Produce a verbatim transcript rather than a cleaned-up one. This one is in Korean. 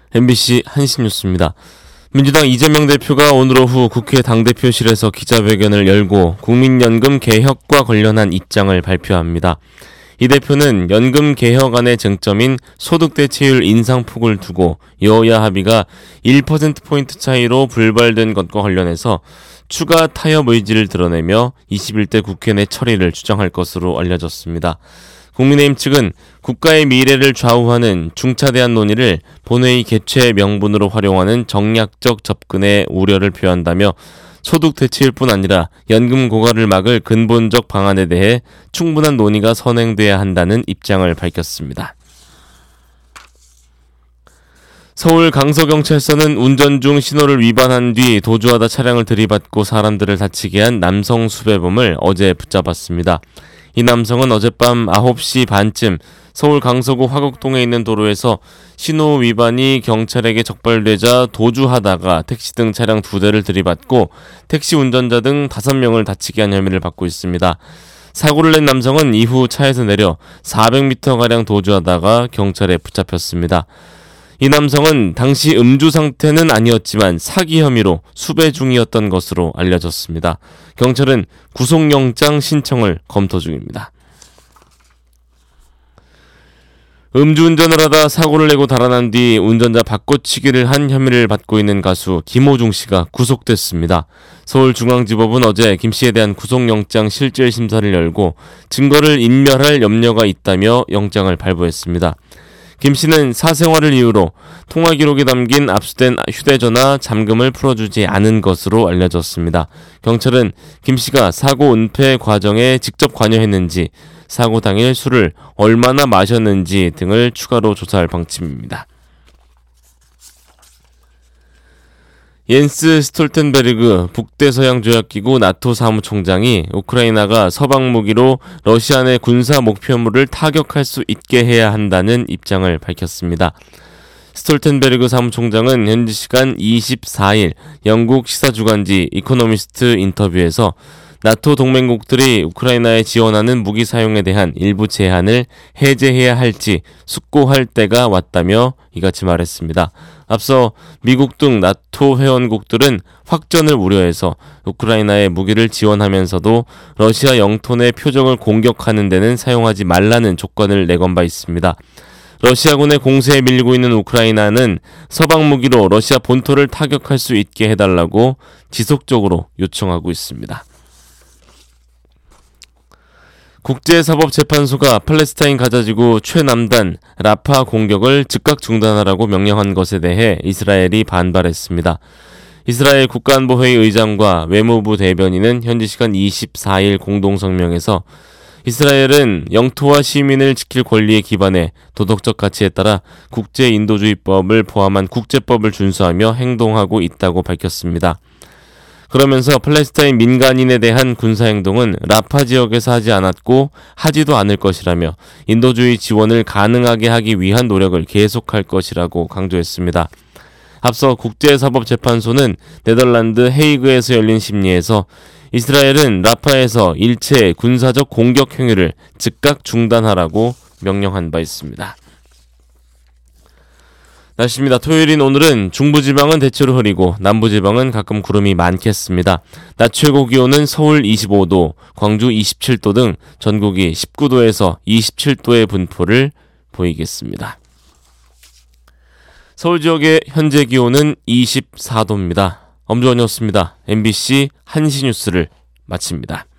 엠비씨 한신뉴스입니다. 민주당 이재명 대표가 오늘 오후 국회 당대표실에서 기자회견을 열고 국민연금 개혁과 관련한 입장을 발표합니다. 이 대표는 연금 개혁안의 쟁점인 소득대체율 인상폭을 두고 여야 합의가 일 퍼센트포인트 차이로 불발된 것과 관련해서 추가 타협 의지를 드러내며 이십일 대 국회 내 처리를 주장할 것으로 알려졌습니다. 국민의힘 측은 국가의 미래를 좌우하는 중차대한 논의를 본회의 개최 명분으로 활용하는 정략적 접근에 우려를 표한다며 소득 대체율뿐 아니라 연금 고갈을 막을 근본적 방안에 대해 충분한 논의가 선행돼야 한다는 입장을 밝혔습니다. 서울 강서경찰서는 운전 중 신호를 위반한 뒤 도주하다 차량을 들이받고 사람들을 다치게 한 남성 수배범을 어제 붙잡았습니다. 이 남성은 어젯밤 아홉 시 반쯤 서울 강서구 화곡동에 있는 도로에서 신호 위반이 경찰에게 적발되자 도주하다가 택시 등 차량 두 대를 들이받고 택시 운전자 등 다섯 명을 다치게 한 혐의를 받고 있습니다. 사고를 낸 남성은 이후 차에서 내려 사백 미터가량 도주하다가 경찰에 붙잡혔습니다. 이 남성은 당시 음주 상태는 아니었지만 사기 혐의로 수배 중이었던 것으로 알려졌습니다. 경찰은 구속영장 신청을 검토 중입니다. 음주운전을 하다 사고를 내고 달아난 뒤 운전자 바꿔치기를 한 혐의를 받고 있는 가수 김호중 씨가 구속됐습니다. 서울중앙지법은 어제 김 씨에 대한 구속영장 실질심사를 열고 증거를 인멸할 염려가 있다며 영장을 발부했습니다. 김 씨는 사생활을 이유로 통화 기록이 담긴 압수된 휴대전화 잠금을 풀어주지 않은 것으로 알려졌습니다. 경찰은 김 씨가 사고 은폐 과정에 직접 관여했는지, 사고 당일 술을 얼마나 마셨는지 등을 추가로 조사할 방침입니다. 옌스 스톨텐베르그 북대서양조약기구 나토 사무총장이 우크라이나가 서방 무기로 러시아 내 군사 목표물을 타격할 수 있게 해야 한다는 입장을 밝혔습니다. 스톨텐베르그 사무총장은 현지 시간 이십사 일 영국 시사주간지 이코노미스트 인터뷰에서 나토 동맹국들이 우크라이나에 지원하는 무기 사용에 대한 일부 제한을 해제해야 할지 숙고할 때가 왔다며 이같이 말했습니다. 앞서 미국 등 나토 회원국들은 확전을 우려해서 우크라이나에 무기를 지원하면서도 러시아 영토 내 표적을 공격하는 데는 사용하지 말라는 조건을 내건 바 있습니다. 러시아군의 공세에 밀리고 있는 우크라이나는 서방 무기로 러시아 본토를 타격할 수 있게 해달라고 지속적으로 요청하고 있습니다. 국제사법재판소가 팔레스타인 가자지구 최남단 라파 공격을 즉각 중단하라고 명령한 것에 대해 이스라엘이 반발했습니다. 이스라엘 국가안보회의 의장과 외무부 대변인은 현지 시간 이십사 일 공동성명에서 이스라엘은 영토와 시민을 지킬 권리에 기반해 도덕적 가치에 따라 국제인도주의법을 포함한 국제법을 준수하며 행동하고 있다고 밝혔습니다. 그러면서 팔레스타인 민간인에 대한 군사행동은 라파 지역에서 하지 않았고 하지도 않을 것이라며 인도주의 지원을 가능하게 하기 위한 노력을 계속할 것이라고 강조했습니다. 앞서 국제사법재판소는 네덜란드 헤이그에서 열린 심리에서 이스라엘은 라파에서 일체 군사적 공격 행위를 즉각 중단하라고 명령한 바 있습니다. 날씨입니다. 토요일인 오늘은 중부지방은 대체로 흐리고 남부지방은 가끔 구름이 많겠습니다. 낮 최고 기온은 서울 이십오 도, 광주 이십칠 도 등 전국이 십구 도에서 이십칠 도의 분포를 보이겠습니다. 서울 지역의 현재 기온은 이십사 도입니다. 엄주원이었습니다. 엠비씨 한시뉴스를 마칩니다.